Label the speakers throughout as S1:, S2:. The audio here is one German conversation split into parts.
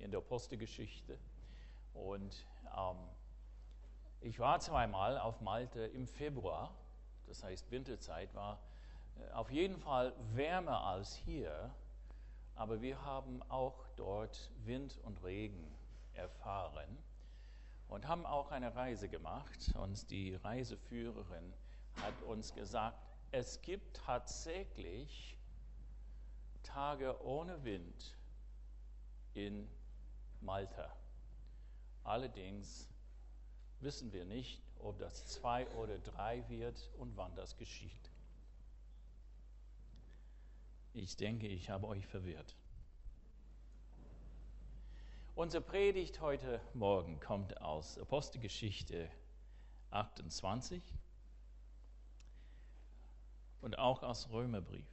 S1: in der Apostelgeschichte. Und ich war zweimal auf Malta im Februar, das heißt Winterzeit, war auf jeden Fall wärmer als hier, aber wir haben auch dort Wind und Regen erfahren und haben auch eine Reise gemacht. Und die Reiseführerin hat uns gesagt, es gibt tatsächlich Tage ohne Wind in Malta. Allerdings wissen wir nicht, ob das 2 oder 3 wird und wann das geschieht. Ich denke, ich habe euch verwirrt. Unsere Predigt heute Morgen kommt aus Apostelgeschichte 28 und auch aus Römerbrief.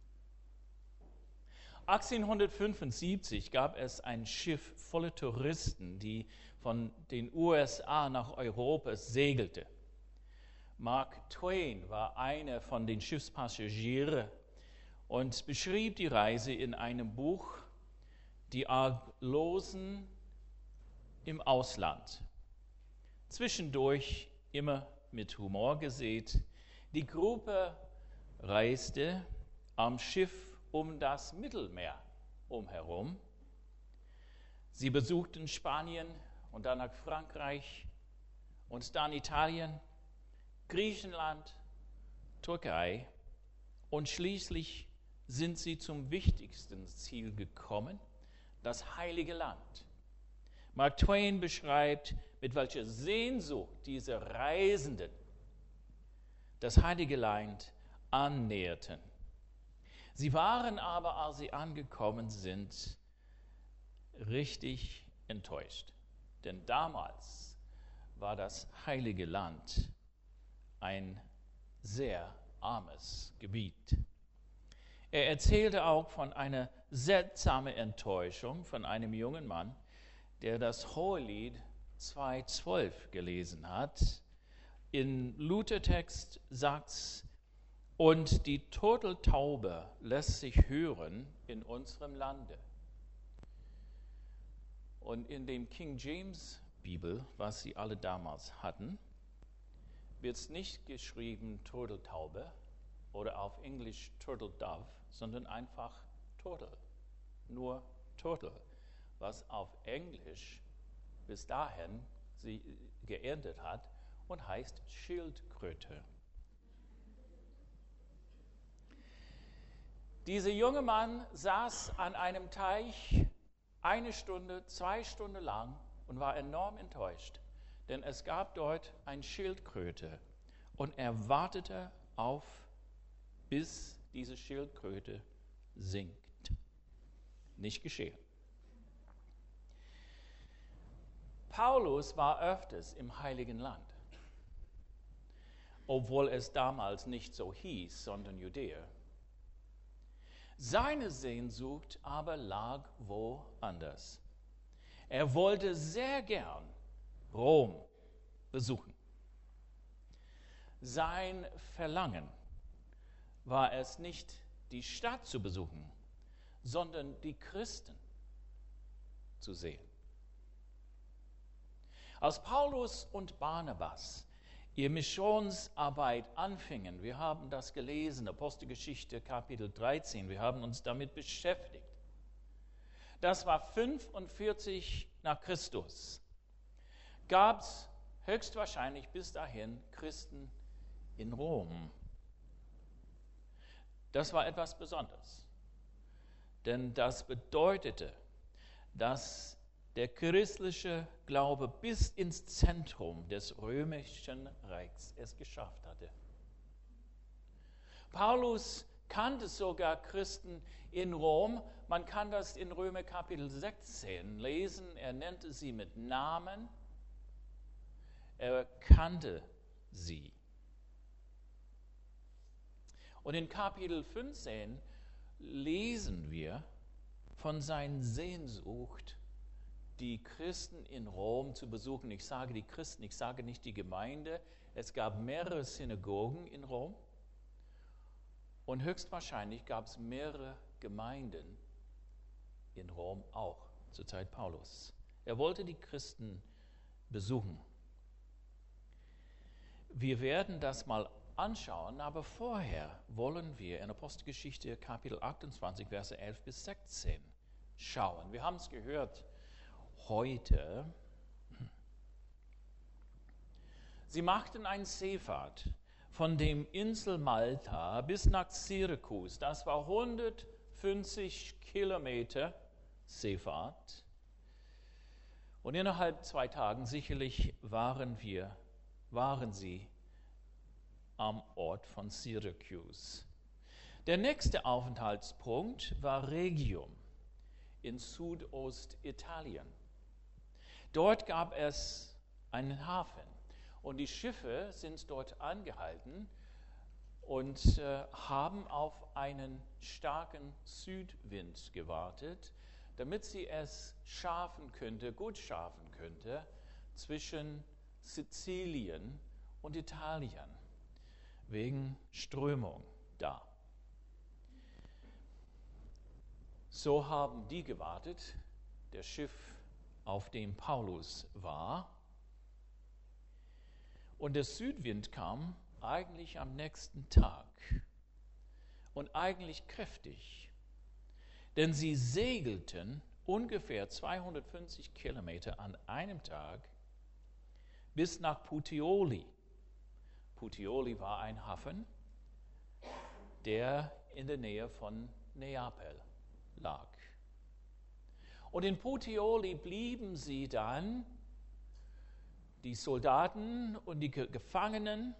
S1: 1875 gab es ein Schiff voller Touristen, die von den USA nach Europa segelte. Mark Twain war einer von den Schiffspassagieren und beschrieb die Reise in einem Buch, Die Arglosen im Ausland. Zwischendurch immer mit Humor gesät. Die Gruppe reiste am Schiff um das Mittelmeer umherum. Sie besuchten Spanien und danach Frankreich und dann Italien, Griechenland, Türkei und schließlich sind sie zum wichtigsten Ziel gekommen, das Heilige Land. Mark Twain beschreibt, mit welcher Sehnsucht diese Reisenden das Heilige Land annäherten. Sie waren aber, als sie angekommen sind, richtig enttäuscht. Denn damals war das Heilige Land ein sehr armes Gebiet. Er erzählte auch von einer seltsamen Enttäuschung von einem jungen Mann, der das Hohelied 2,12 gelesen hat. Im Luthertext sagt es, und die Turteltaube lässt sich hören in unserem Lande. Und in dem King James Bibel, was sie alle damals hatten, wird es nicht geschrieben Turteltaube oder auf Englisch Turtle Dove, sondern einfach Turtle, nur Turtle, was auf Englisch bis dahin sie geerntet hat und heißt Schildkröte. Dieser junge Mann saß an einem Teich 1 Stunde, 2 Stunden lang und war enorm enttäuscht, denn es gab dort eine Schildkröte und er wartete auf, bis diese Schildkröte sinkt. Nicht geschehen. Paulus war öfters im Heiligen Land, obwohl es damals nicht so hieß, sondern Judäa. Seine Sehnsucht aber lag woanders. Er wollte sehr gern Rom besuchen. Sein Verlangen war es nicht, die Stadt zu besuchen, sondern die Christen zu sehen. Als Paulus und Barnabas ihre Missionsarbeit anfingen, wir haben das gelesen, Apostelgeschichte Kapitel 13, wir haben uns damit beschäftigt. Das war 45 nach Christus. Gab es höchstwahrscheinlich bis dahin Christen in Rom. Das war etwas Besonderes, denn das bedeutete, dass der christliche Glaube bis ins Zentrum des römischen Reichs es geschafft hatte. Paulus kannte sogar Christen in Rom. Man kann das in Römer Kapitel 16 lesen. Er nannte sie mit Namen. Er kannte sie. Und in Kapitel 15 lesen wir von seiner Sehnsucht, die Christen in Rom zu besuchen. Ich sage die Christen, ich sage nicht die Gemeinde. Es gab mehrere Synagogen in Rom und höchstwahrscheinlich gab es mehrere Gemeinden in Rom auch. zur Zeit Paulus. Er wollte die Christen besuchen. Wir werden das mal anschauen, aber vorher wollen wir in Apostelgeschichte Kapitel 28, Verse 11 bis 16 schauen. Wir haben es gehört heute. Sie machten eine Seefahrt von dem Insel Malta bis nach Syrakus. Das war 150 Kilometer Seefahrt. Und innerhalb 2 Tagen sicherlich waren sie am Ort von Syrakus. Der nächste Aufenthaltspunkt war Rhegium in Südostitalien. Dort gab es einen Hafen und die Schiffe sind dort angehalten und haben auf einen starken Südwind gewartet, damit sie es gut schaffen könnte zwischen Sizilien und Italien, wegen Strömung da. So haben die gewartet, das Schiff, auf dem Paulus war. Und der Südwind kam eigentlich am nächsten Tag und eigentlich kräftig, denn sie segelten ungefähr 250 Kilometer an einem Tag bis nach Puteoli. Puteoli war ein Hafen, der in der Nähe von Neapel lag. Und in Puteoli blieben sie dann, die Soldaten und die Gefangenen,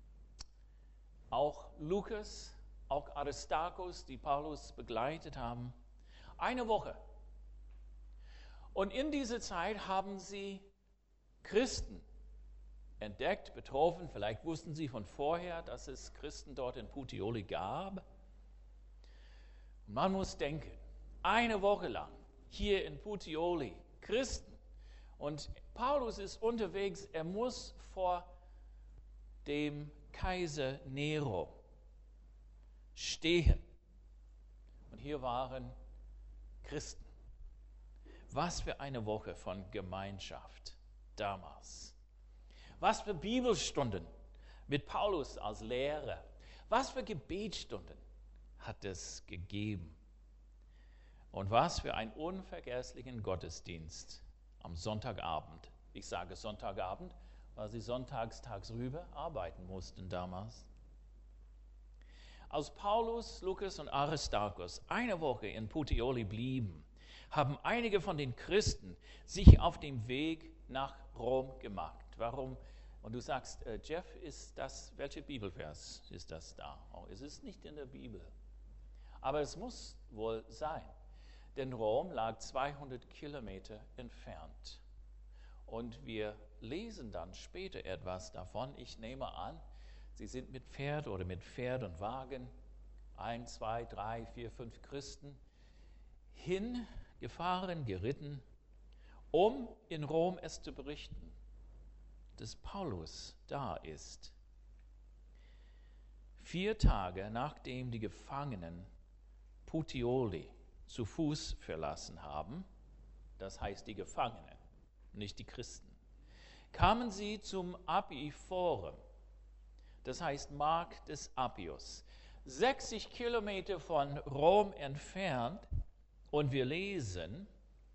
S1: auch Lukas, auch Aristarchus, die Paulus begleitet haben, 1 Woche. Und in dieser Zeit haben sie Christen entdeckt, betroffen. Vielleicht wussten sie von vorher, dass es Christen dort in Puteoli gab. Und man muss denken, 1 Woche lang hier in Puteoli Christen. Und Paulus ist unterwegs, er muss vor dem Kaiser Nero stehen. Und hier waren Christen. Was für eine Woche von Gemeinschaft damals. Was für Bibelstunden mit Paulus als Lehrer. Was für Gebetsstunden hat es gegeben. Und was für einen unvergesslichen Gottesdienst am Sonntagabend. Ich sage Sonntagabend, weil sie sonntags tagsüber arbeiten mussten damals. Als Paulus, Lukas und Aristarchus 1 Woche in Puteoli blieben, haben einige von den Christen sich auf dem Weg nach Rom gemacht. Warum? Und du sagst, Jeff, welcher Bibelvers ist das da? Oh, es ist nicht in der Bibel. Aber es muss wohl sein, denn Rom lag 200 Kilometer entfernt. Und wir lesen dann später etwas davon. Ich nehme an, sie sind mit Pferd oder mit Pferd und Wagen, 1, 2, 3, 4, 5 Christen, hingefahren, geritten, um in Rom es zu berichten, dass Paulus da ist. 4 Tage nachdem die Gefangenen Puteoli zu Fuß verlassen haben, das heißt die Gefangenen, nicht die Christen, kamen sie zum Apiforum, das heißt Markt des Appius, 60 Kilometer von Rom entfernt, und wir lesen,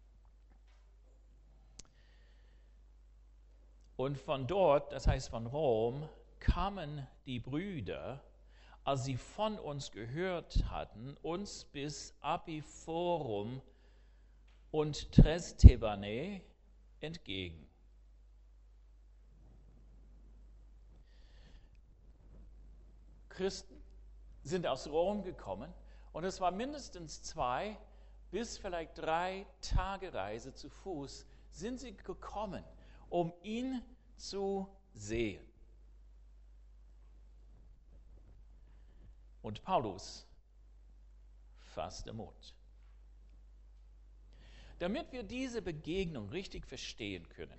S1: und von dort, das heißt von Rom, kamen die Brüder, als sie von uns gehört hatten, uns bis Apiforum und Trestebane entgegen. Christen sind aus Rom gekommen und es war mindestens 2 bis vielleicht 3 Tage Reise zu Fuß sind sie gekommen, um ihn zu sehen. Und Paulus fasste Mut. Damit wir diese Begegnung richtig verstehen können,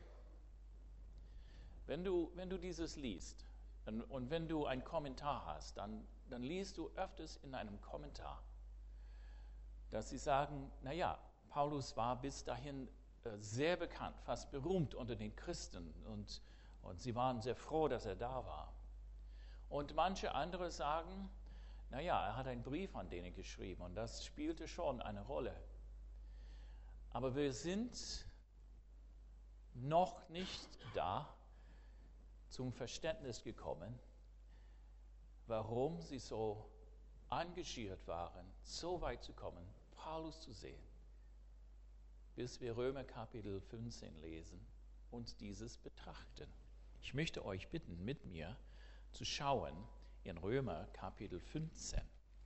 S1: wenn du dieses liest und wenn du einen Kommentar hast, dann liest du öfters in einem Kommentar, dass sie sagen, naja, Paulus war bis dahin sehr bekannt, fast berühmt unter den Christen und sie waren sehr froh, dass er da war. Und manche andere sagen, naja, er hat einen Brief an denen geschrieben und das spielte schon eine Rolle. Aber wir sind noch nicht da zum Verständnis gekommen, warum sie so engagiert waren, so weit zu kommen, Paulus zu sehen, bis wir Römer Kapitel 15 lesen und dieses betrachten. Ich möchte euch bitten, mit mir zu schauen in Römer Kapitel 15.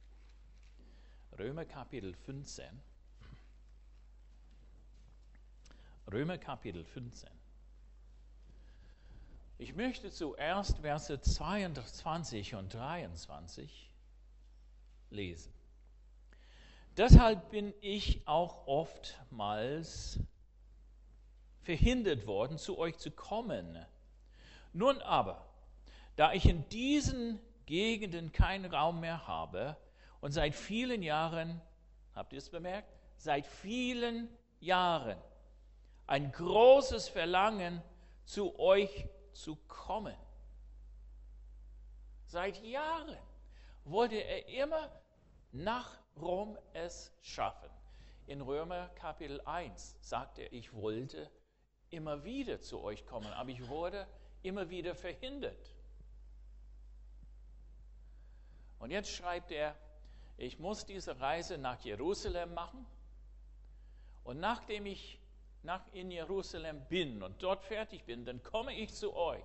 S1: Römer Kapitel 15. Römer Kapitel 15. Ich möchte zuerst Verse 22 und 23 lesen. Deshalb bin ich auch oftmals verhindert worden, zu euch zu kommen. Nun aber, da ich in diesen Gegenden keinen Raum mehr habe und seit vielen Jahren, habt ihr es bemerkt, seit vielen Jahren ein großes Verlangen zu euch zu kommen. Seit Jahren wollte er immer nach Rom es schaffen. In Römer Kapitel 1 sagt er, ich wollte immer wieder zu euch kommen, aber ich wurde immer wieder verhindert. Und jetzt schreibt er, ich muss diese Reise nach Jerusalem machen und nachdem ich in Jerusalem bin und dort fertig bin, dann komme ich zu euch.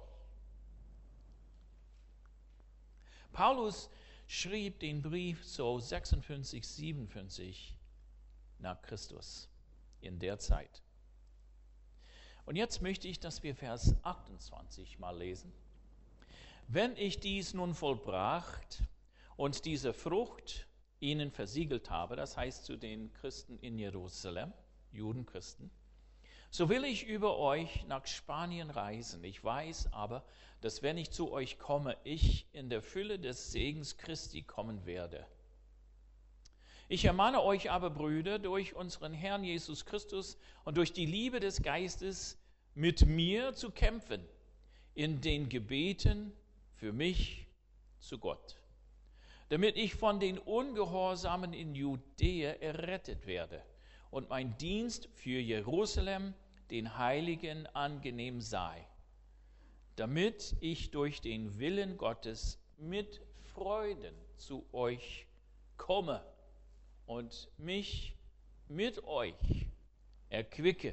S1: Paulus schrieb den Brief so 56, 57 nach Christus in der Zeit. Und jetzt möchte ich, dass wir Vers 28 mal lesen. Wenn ich dies nun vollbracht und diese Frucht ihnen versiegelt habe, das heißt zu den Christen in Jerusalem, Judenchristen, so will ich über euch nach Spanien reisen. Ich weiß aber, dass wenn ich zu euch komme, ich in der Fülle des Segens Christi kommen werde. Ich ermahne euch aber, Brüder, durch unseren Herrn Jesus Christus und durch die Liebe des Geistes mit mir zu kämpfen, in den Gebeten für mich zu Gott, damit ich von den Ungehorsamen in Judäa errettet werde und mein Dienst für Jerusalem den Heiligen angenehm sei, damit ich durch den Willen Gottes mit Freuden zu euch komme und mich mit euch erquicke.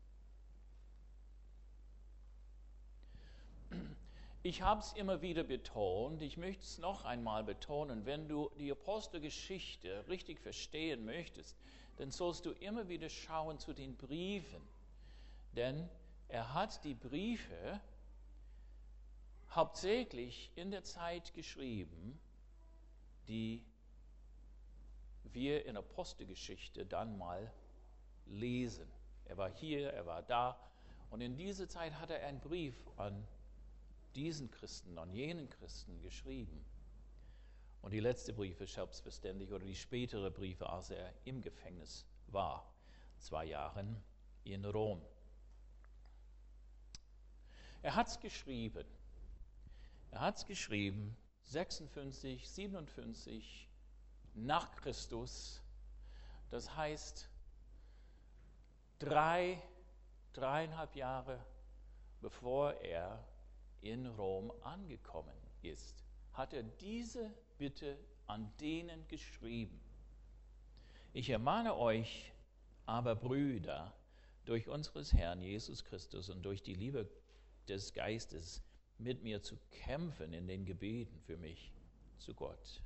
S1: Ich habe es immer wieder betont, ich möchte es noch einmal betonen, wenn du die Apostelgeschichte richtig verstehen möchtest, dann sollst du immer wieder schauen zu den Briefen. Denn er hat die Briefe hauptsächlich in der Zeit geschrieben, die wir in Apostelgeschichte dann mal lesen. Er war hier, er war da und in dieser Zeit hat er einen Brief an diesen Christen, an jenen Christen geschrieben. Und die letzte Briefe selbstverständlich oder die spätere Briefe, als er im Gefängnis war, 2 Jahre in Rom. Er hat es geschrieben. 56, 57 nach Christus. Das heißt, 3,5 Jahre bevor er in Rom angekommen ist, hat er diese Bitte an denen geschrieben. Ich ermahne euch aber, Brüder, durch unseres Herrn Jesus Christus und durch die Liebe des Geistes mit mir zu kämpfen in den Gebeten für mich zu Gott.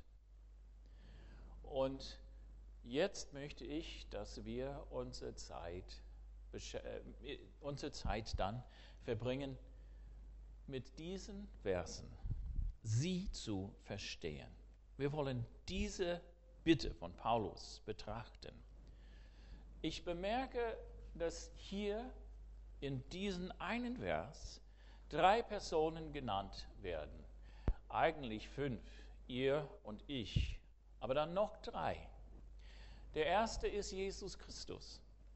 S1: Und jetzt möchte ich, dass wir unsere Zeit dann verbringen, mit diesen Versen sie zu verstehen. Wir wollen diese Bitte von Paulus betrachten. Ich bemerke, dass hier in diesem einen Vers 3 Personen genannt werden. Eigentlich 5, ihr und ich, aber dann noch 3. Der erste ist Jesus Christus.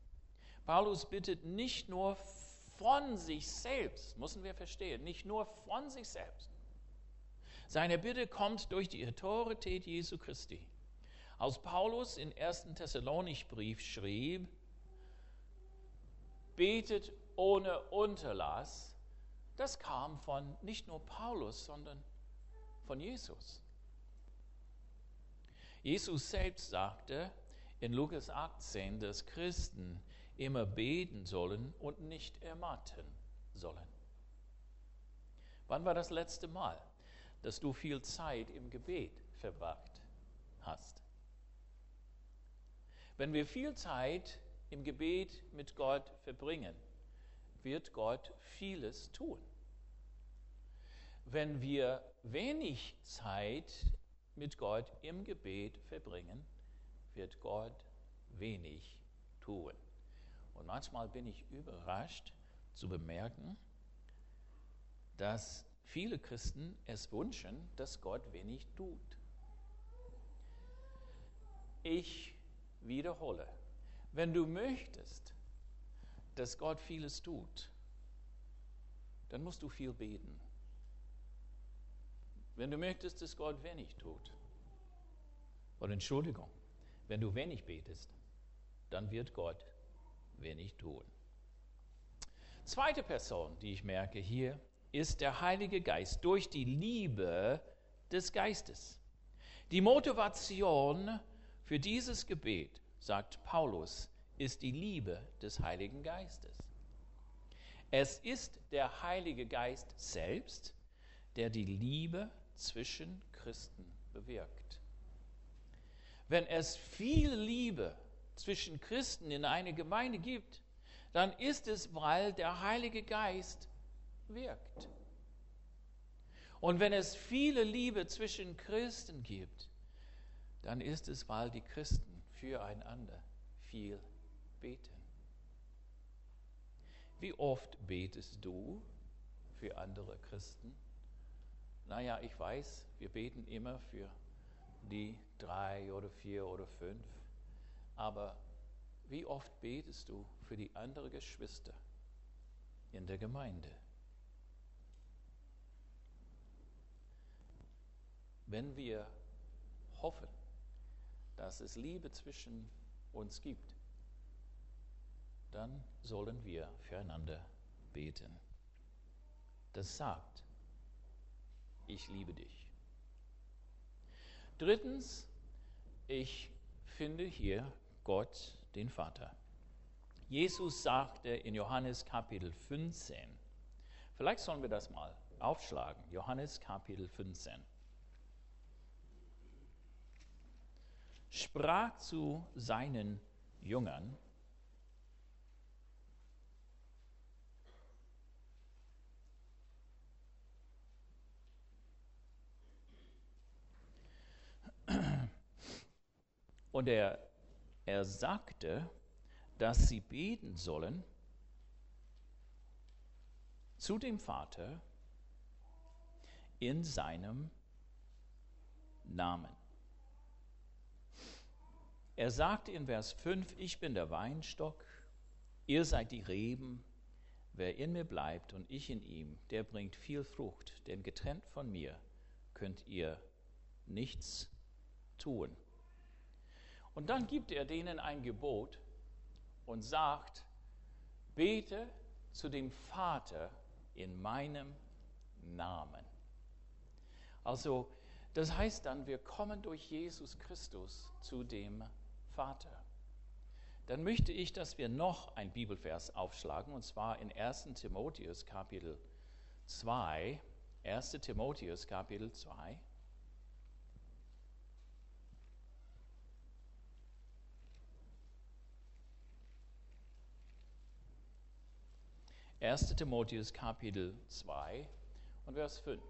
S1: Paulus bittet nicht nur von sich selbst, müssen wir verstehen, nicht nur von sich selbst. Seine Bitte kommt durch die Autorität Jesu Christi. Als Paulus im 1. Thessalonicherbrief schrieb, betet ohne Unterlass, das kam von nicht nur Paulus, sondern von Jesus. Jesus selbst sagte in Lukas 18, dass Christen immer beten sollen und nicht ermatten sollen. Wann war das letzte Mal, dass du viel Zeit im Gebet verbracht hast? Wenn wir viel Zeit im Gebet mit Gott verbringen, wird Gott vieles tun. Wenn wir wenig Zeit mit Gott im Gebet verbringen, wird Gott wenig tun. Und manchmal bin ich überrascht zu bemerken, dass viele Christen es wünschen, dass Gott wenig tut. Ich wiederhole, wenn du möchtest, dass Gott vieles tut, dann musst du viel beten. Wenn du möchtest, dass Gott wenig tut, oder Entschuldigung, wenn du wenig betest, dann wird Gott wenig tun. Zweite Person, die ich merke hier, ist der Heilige Geist durch die Liebe des Geistes. Die Motivation für dieses Gebet, sagt Paulus, ist die Liebe des Heiligen Geistes. Es ist der Heilige Geist selbst, der die Liebe zwischen Christen bewirkt. Wenn es viel Liebe zwischen Christen in einer Gemeinde gibt, dann ist es, weil der Heilige Geist wirkt. Und wenn es viele Liebe zwischen Christen gibt, dann ist es, weil die Christen füreinander viel beten. Wie oft betest du für andere Christen? Naja, ich weiß, wir beten immer für die 3 oder 4 oder 5, aber wie oft betest du für die anderen Geschwister in der Gemeinde? Wenn wir hoffen, dass es Liebe zwischen uns gibt, dann sollen wir füreinander beten. Das sagt, ich liebe dich. Drittens, ich finde hier Gott, den Vater. Jesus sagte in Johannes Kapitel 15, vielleicht sollen wir das mal aufschlagen, Johannes Kapitel 15. Sprach zu seinen Jüngern, und er sagte, dass sie beten sollen zu dem Vater in seinem Namen. Er sagte in Vers 5, ich bin der Weinstock, ihr seid die Reben, wer in mir bleibt und ich in ihm, der bringt viel Frucht, denn getrennt von mir könnt ihr nichts tun. Und dann gibt er denen ein Gebot und sagt, bete zu dem Vater in meinem Namen. Also, das heißt dann, wir kommen durch Jesus Christus zu dem Vater. Dann möchte ich, dass wir noch ein Bibelvers aufschlagen, und zwar in 1. Timotheus Kapitel 2. 1. Timotheus Kapitel 2. 1. Timotheus Kapitel 2 und Vers 5.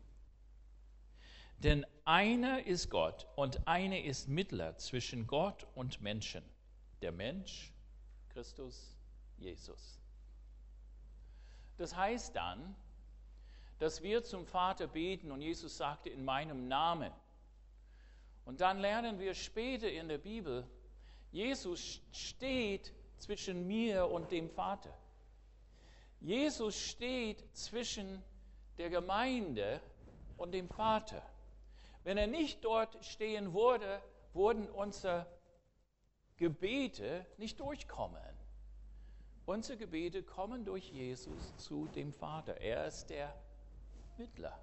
S1: Denn einer ist Gott und einer ist Mittler zwischen Gott und Menschen, der Mensch, Christus, Jesus. Das heißt dann, dass wir zum Vater beten und Jesus sagte in meinem Namen. Und dann lernen wir später in der Bibel, Jesus steht zwischen mir und dem Vater. Jesus steht zwischen der Gemeinde und dem Vater. Wenn er nicht dort stehen würde, würden unsere Gebete nicht durchkommen. Unsere Gebete kommen durch Jesus zu dem Vater. Er ist der Mittler.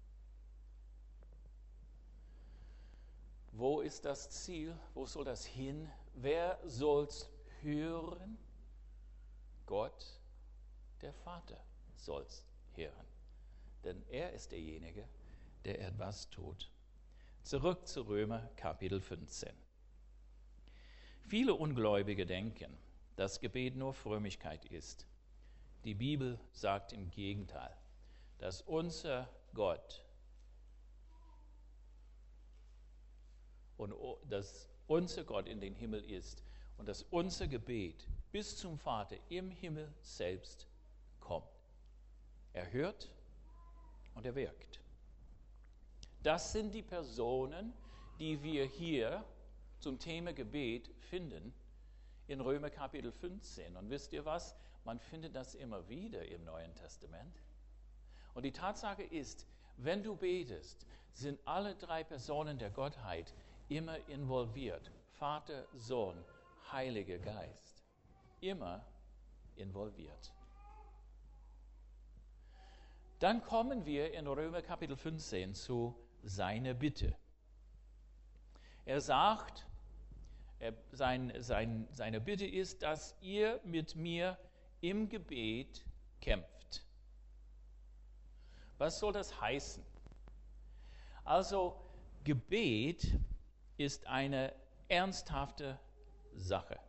S1: Wo ist das Ziel? Wo soll das hin? Wer soll's hören? Gott, der Vater, soll's hören. Denn er ist derjenige, der etwas tut. Zurück zu Römer Kapitel 15. Viele Ungläubige denken, dass Gebet nur Frömmigkeit ist. Die Bibel sagt im Gegenteil, dass unser Gott in den Himmel ist und dass unser Gebet bis zum Vater im Himmel selbst kommt. Er hört und er wirkt. Das sind die Personen, die wir hier zum Thema Gebet finden in Römer Kapitel 15. Und wisst ihr was? Man findet das immer wieder im Neuen Testament. Und die Tatsache ist, wenn du betest, sind alle drei Personen der Gottheit immer involviert. Vater, Sohn, Heiliger Geist. Immer involviert. Dann kommen wir in Römer Kapitel 15 zu seiner Bitte. Er sagt, seine Bitte ist, dass ihr mit mir im Gebet kämpft. Was soll das heißen? Also, Gebet ist eine ernsthafte Sache.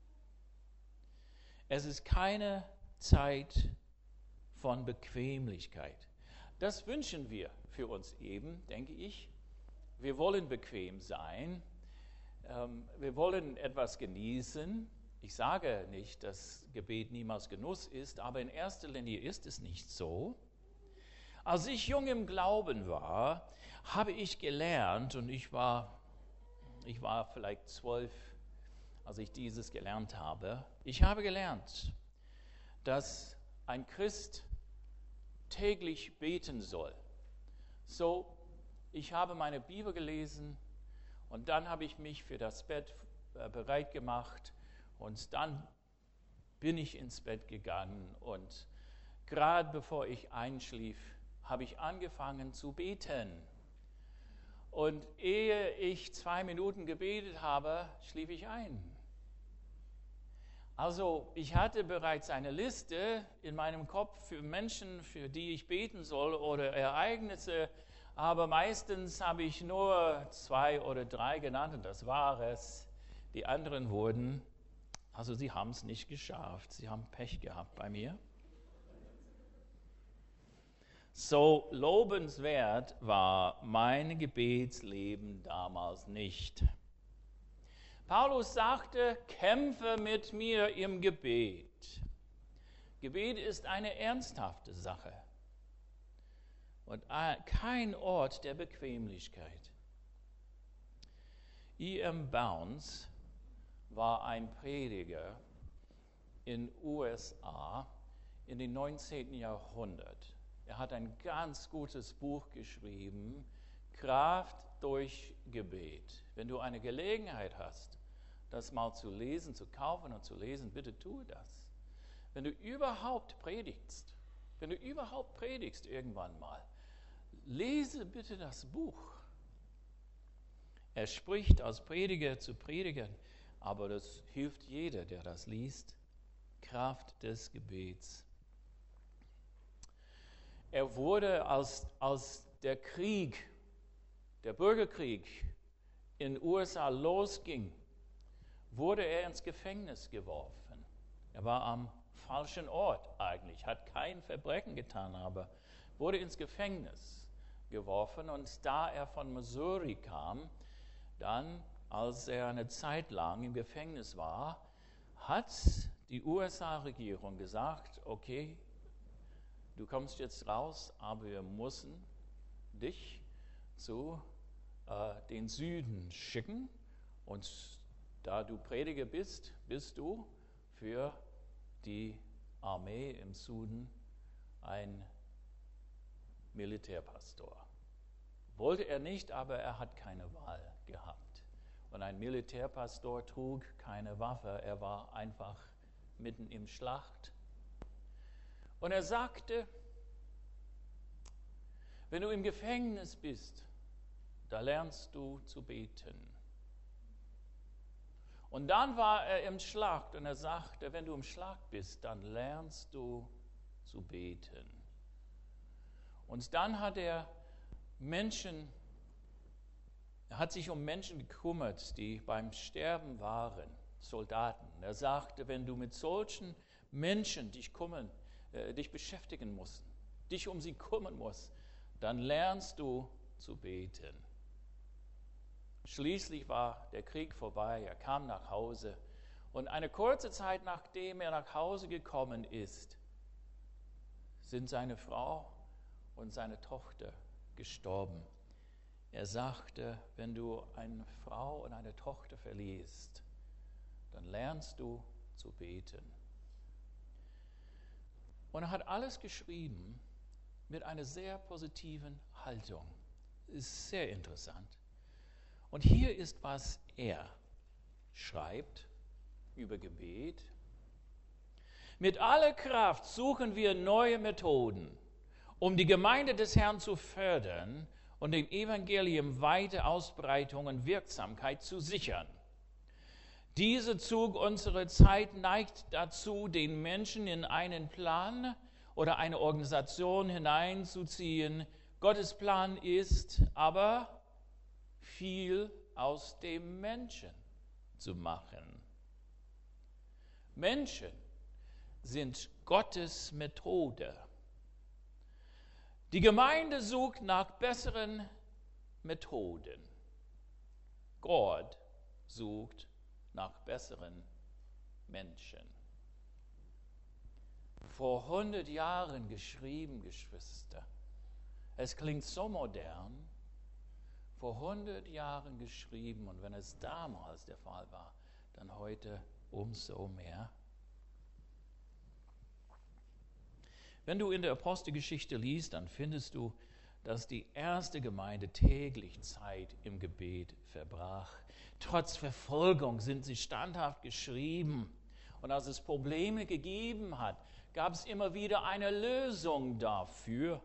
S1: Es ist keine Zeit von Bequemlichkeit. Das wünschen wir für uns eben, denke ich. Wir wollen bequem sein. Wir wollen etwas genießen. Ich sage nicht, dass Gebet niemals Genuss ist, aber in erster Linie ist es nicht so. Als ich jung im Glauben war, habe ich gelernt, und ich war vielleicht 12, als ich dieses gelernt habe. Ich habe gelernt, dass ein Christ täglich beten soll. So, ich habe meine Bibel gelesen und dann habe ich mich für das Bett bereit gemacht und dann bin ich ins Bett gegangen und gerade bevor ich einschlief, habe ich angefangen zu beten. Und ehe ich 2 Minuten gebetet habe, schlief ich ein. Also ich hatte bereits eine Liste in meinem Kopf für Menschen, für die ich beten soll oder Ereignisse, aber meistens habe ich nur 2 oder 3 genannt und das war es. Die anderen sie haben es nicht geschafft, sie haben Pech gehabt bei mir. So lobenswert war mein Gebetsleben damals nicht. Paulus sagte, kämpfe mit mir im Gebet. Gebet ist eine ernsthafte Sache und kein Ort der Bequemlichkeit. E.M. Bounds war ein Prediger in den USA in den 19. Jahrhundert. Er hat ein ganz gutes Buch geschrieben, Kraft durch Gebet. Wenn du eine Gelegenheit hast, das mal zu lesen, zu kaufen und zu lesen, bitte tue das. Wenn du überhaupt predigst irgendwann mal, lese bitte das Buch. Er spricht als Prediger zu Predigern, aber das hilft jeder, der das liest. Kraft des Gebets. Er wurde, als der Bürgerkrieg in den USA losging, wurde er ins Gefängnis geworfen. Er war am falschen Ort eigentlich, hat kein Verbrechen getan, aber wurde ins Gefängnis geworfen. Und da er von Missouri kam, dann, als er eine Zeit lang im Gefängnis war, hat die USA-Regierung gesagt, okay, du kommst jetzt raus, aber wir müssen dich zu den Süden schicken. Und da du Prediger bist, bist du für die Armee im Süden ein Militärpastor. Wollte er nicht, aber er hat keine Wahl gehabt. Und ein Militärpastor trug keine Waffe, er war einfach mitten im Schlacht. Und er sagte, wenn du im Gefängnis bist, da lernst du zu beten. Und dann war er im Schlacht und er sagte, wenn du im Schlacht bist, dann lernst du zu beten. Und dann hat er sich um Menschen gekümmert, die beim Sterben waren, Soldaten. Er sagte, wenn du mit solchen Menschen dich beschäftigen musst, dich um sie kümmern musst, dann lernst du zu beten. Schließlich war der Krieg vorbei, er kam nach Hause und eine kurze Zeit nachdem er nach Hause gekommen ist, sind seine Frau und seine Tochter gestorben. Er sagte, wenn du eine Frau und eine Tochter verlierst, dann lernst du zu beten. Und er hat alles geschrieben mit einer sehr positiven Haltung. Das ist sehr interessant. Und hier ist, was er schreibt über Gebet. Mit aller Kraft suchen wir neue Methoden, um die Gemeinde des Herrn zu fördern und dem Evangelium weite Ausbreitung und Wirksamkeit zu sichern. Dieser Zug unserer Zeit neigt dazu, den Menschen in einen Plan oder eine Organisation hineinzuziehen. Gottes Plan ist aber, viel aus dem Menschen zu machen. Menschen sind Gottes Methode. Die Gemeinde sucht nach besseren Methoden. Gott sucht nach besseren Menschen. Vor 100 Jahren geschrieben, Geschwister. Es klingt so modern. Vor 100 Jahren geschrieben und wenn es damals der Fall war, dann heute umso mehr. Wenn du in der Apostelgeschichte liest, dann findest du, dass die erste Gemeinde täglich Zeit im Gebet verbrach. Trotz Verfolgung sind sie standhaft geschrieben. Und als es Probleme gegeben hat, gab es immer wieder eine Lösung dafür.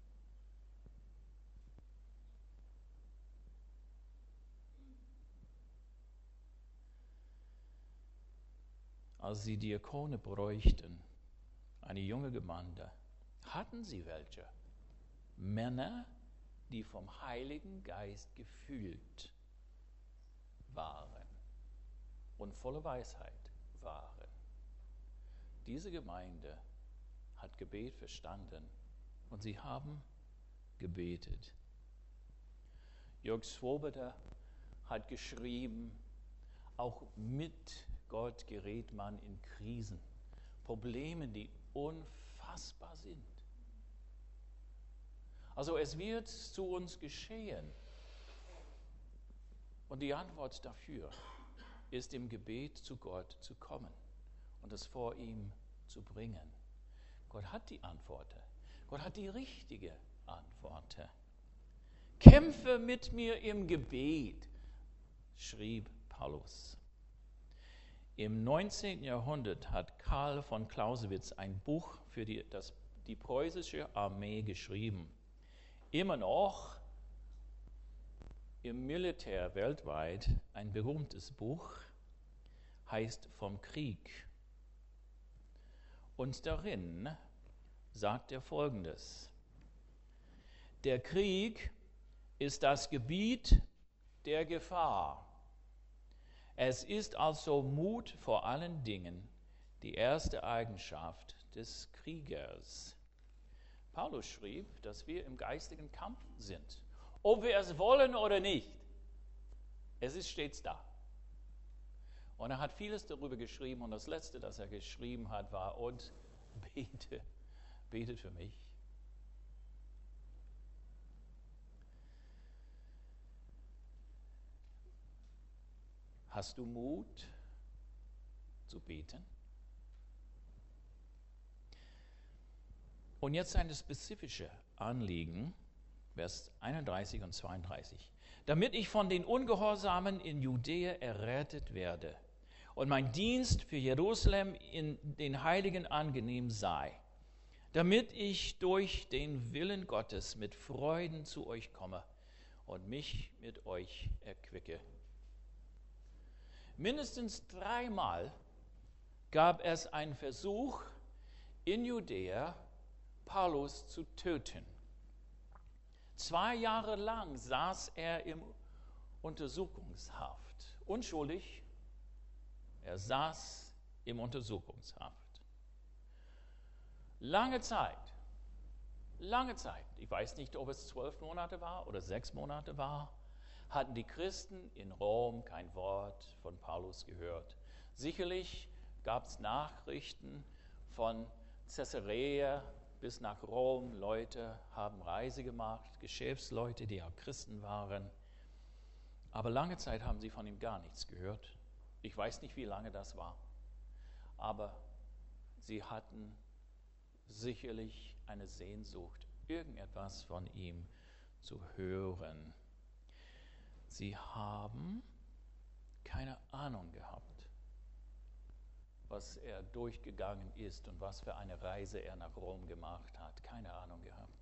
S1: Als sie Diakone bräuchten, eine junge Gemeinde, hatten sie welche? Männer, die vom Heiligen Geist gefüllt waren und voller Weisheit waren. Diese Gemeinde hat Gebet verstanden und sie haben gebetet. Jörg Swoboda hat geschrieben, auch mit Gott gerät man in Krisen, Probleme, die unfassbar sind. Also es wird zu uns geschehen. Und die Antwort dafür ist im Gebet zu Gott zu kommen und es vor ihm zu bringen. Gott hat die Antworten. Gott hat die richtige Antworten. Kämpfe mit mir im Gebet, schrieb Paulus. Im 19. Jahrhundert hat Karl von Clausewitz ein Buch für die preußische Armee geschrieben. Immer noch im Militär weltweit ein berühmtes Buch, heißt Vom Krieg. Und darin sagt er Folgendes: Der Krieg ist das Gebiet der Gefahr. Es ist also Mut vor allen Dingen die erste Eigenschaft des Kriegers. Paulus schrieb, dass wir im geistigen Kampf sind. Ob wir es wollen oder nicht, es ist stets da. Und er hat vieles darüber geschrieben und das Letzte, das er geschrieben hat, war, und betet für mich. Hast du Mut zu beten? Und jetzt eine spezifische Anliegen, Vers 31 und 32. Damit ich von den Ungehorsamen in Judäa errettet werde und mein Dienst für Jerusalem in den Heiligen angenehm sei, damit ich durch den Willen Gottes mit Freuden zu euch komme und mich mit euch erquicke. Mindestens 3-mal gab es einen Versuch, in Judäa Paulus zu töten. 2 Jahre lang saß er im Untersuchungshaft. Unschuldig, er saß im Untersuchungshaft. Lange Zeit, ich weiß nicht, ob es 12 Monate war oder 6 Monate war, hatten die Christen in Rom kein Wort von Paulus gehört. Sicherlich gab es Nachrichten von Caesarea bis nach Rom. Leute haben Reise gemacht, Geschäftsleute, die auch Christen waren. Aber lange Zeit haben sie von ihm gar nichts gehört. Ich weiß nicht, wie lange das war. Aber sie hatten sicherlich eine Sehnsucht, irgendetwas von ihm zu hören. Sie haben keine Ahnung gehabt, was er durchgegangen ist und was für eine Reise er nach Rom gemacht hat. Keine Ahnung gehabt.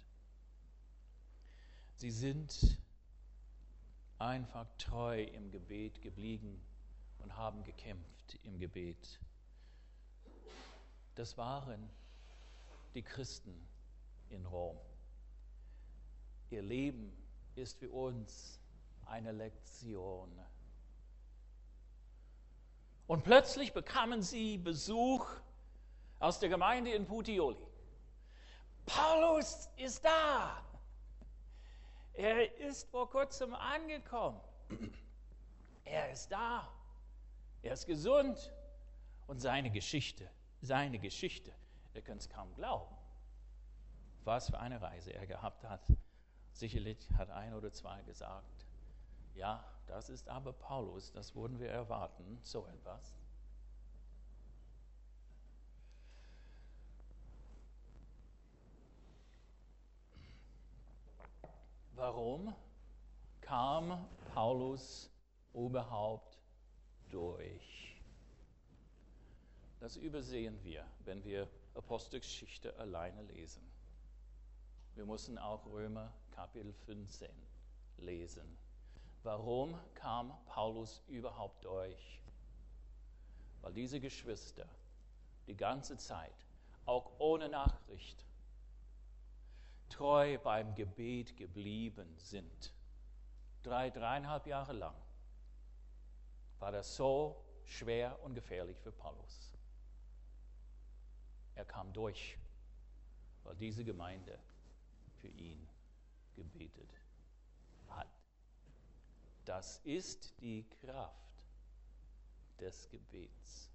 S1: Sie sind einfach treu im Gebet geblieben und haben gekämpft im Gebet. Das waren die Christen in Rom. Ihr Leben ist für uns eine Lektion. Und plötzlich bekamen sie Besuch aus der Gemeinde in Puteoli. Paulus ist da. Er ist vor kurzem angekommen. Er ist da. Er ist gesund. Und seine Geschichte, ihr könnt es kaum glauben, was für eine Reise er gehabt hat. Sicherlich hat 1 oder 2 gesagt, ja, das ist aber Paulus, das würden wir erwarten, so etwas. Warum kam Paulus überhaupt durch? Das übersehen wir, wenn wir Apostelgeschichte alleine lesen. Wir müssen auch Römer Kapitel 15 lesen. Warum kam Paulus überhaupt durch? Weil diese Geschwister die ganze Zeit, auch ohne Nachricht, treu beim Gebet geblieben sind. 3,5 Jahre lang war das so schwer und gefährlich für Paulus. Er kam durch, weil diese Gemeinde für ihn gebetet hat. Das ist die Kraft des Gebets.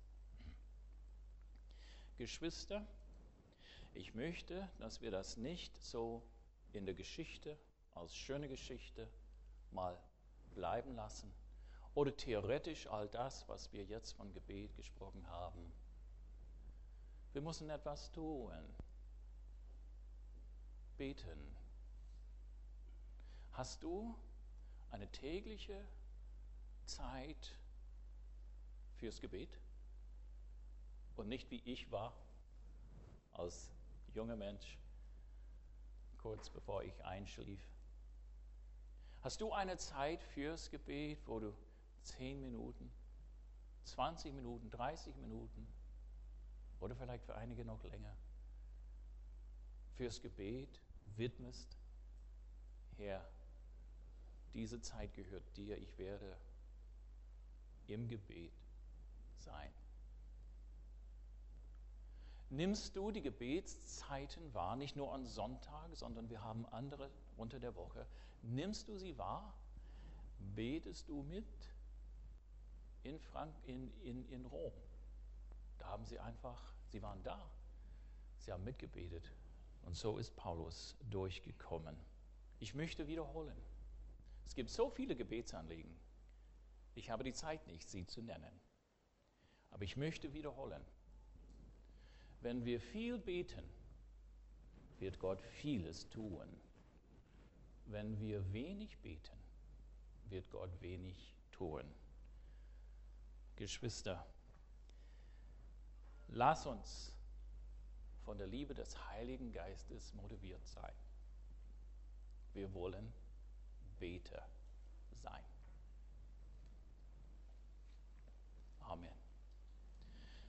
S1: Geschwister, ich möchte, dass wir das nicht so in der Geschichte, als schöne Geschichte, mal bleiben lassen oder theoretisch all das, was wir jetzt von Gebet gesprochen haben. Wir müssen etwas tun. Beten. Hast du eine tägliche Zeit fürs Gebet? Und nicht wie ich war, als junger Mensch, kurz bevor ich einschlief. Hast du eine Zeit fürs Gebet, wo du 10 Minuten, 20 Minuten, 30 Minuten oder vielleicht für einige noch länger fürs Gebet widmest? Herr, diese Zeit gehört dir, ich werde im Gebet sein. Nimmst du die Gebetszeiten wahr, nicht nur am Sonntag, sondern wir haben andere unter der Woche. Nimmst du sie wahr? Betest du mit? In Rom. Da haben sie waren da. Sie haben mitgebetet. Und so ist Paulus durchgekommen. Ich möchte wiederholen. Es gibt so viele Gebetsanliegen. Ich habe die Zeit nicht, sie zu nennen. Aber ich möchte wiederholen. Wenn wir viel beten, wird Gott vieles tun. Wenn wir wenig beten, wird Gott wenig tun. Geschwister, lass uns von der Liebe des Heiligen Geistes motiviert sein. Wir wollen beten.